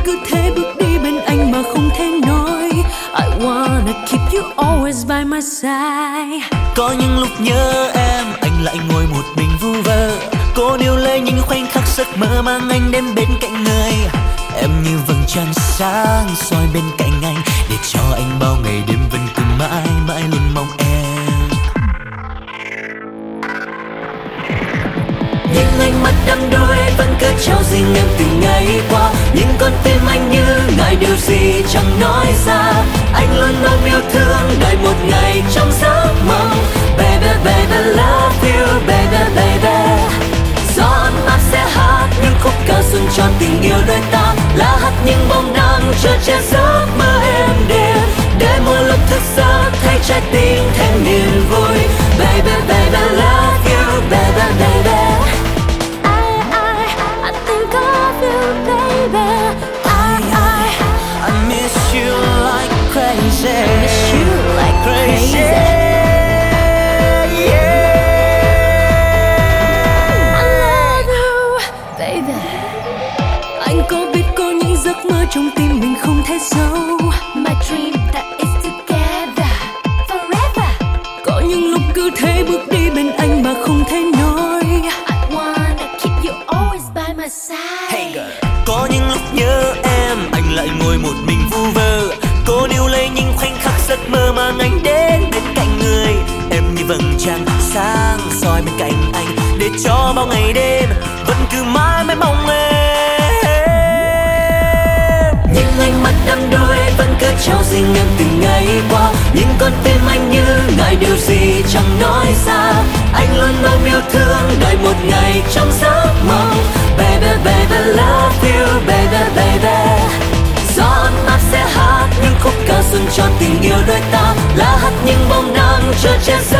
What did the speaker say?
cứ thế bước đi bên anh mà không thể nói I wanna keep you always by my side. Có những lúc nhớ em, anh lại ngồi một mình vu vơ. Cô níu lấy những khoảnh khắc giấc mơ mang anh đến bên cạnh người. Em như vầng trăng sáng soi bên cạnh anh, để cho anh bao ngày đêm vẫn cứ mãi mãi luôn mong em. Những ánh mắt đắm đuối vẫn cứ trao dâng em từ ngày qua. Nhưng con tim anh như ngại điều gì chẳng nói ra. Anh luôn ôm yêu thương đợi một ngày trong giấc mộng. Baby baby love you baby baby. Gió ấm áp sẽ hát những khúc ca xuân cho tình yêu đôi ta. Lá hát những bóng nắng chờ che giấc mơ êm đềm. Để mỗi lúc thức giấc thấy trái tim thêm niềm vui. Baby baby love you baby baby. I think of you baby. I miss you like crazy. I miss you like crazy. I love you baby. Anh có biết có những giấc mơ trong tim mình không thể giấu. My dream that is together forever. Có những lúc cứ thế bước đi bên anh mà không thể nói I wanna keep you always by my side. Hey girl. Có những lúc nhớ em, anh lại ngồi một mình vu vơ. Cô níu lấy những khoảnh khắc giấc mơ mang anh đến bên cạnh người. Em như vầng trăng sáng soi bên cạnh anh, để cho bao ngày đêm vẫn cứ mãi mãi mong em. Những ánh mắt đắm đuối vẫn cứ trao dâng em từ ngày qua. Nhưng con tim anh như ngại điều gì chẳng nói ra. Anh luôn ôm yêu thương đợi một ngày trong giấc mộng. Baby baby love you baby baby. Gió ấm áp sẽ hát những khúc ca xuân cho tình yêu đôi ta. Lá hát những bóng nắng chờ che giấc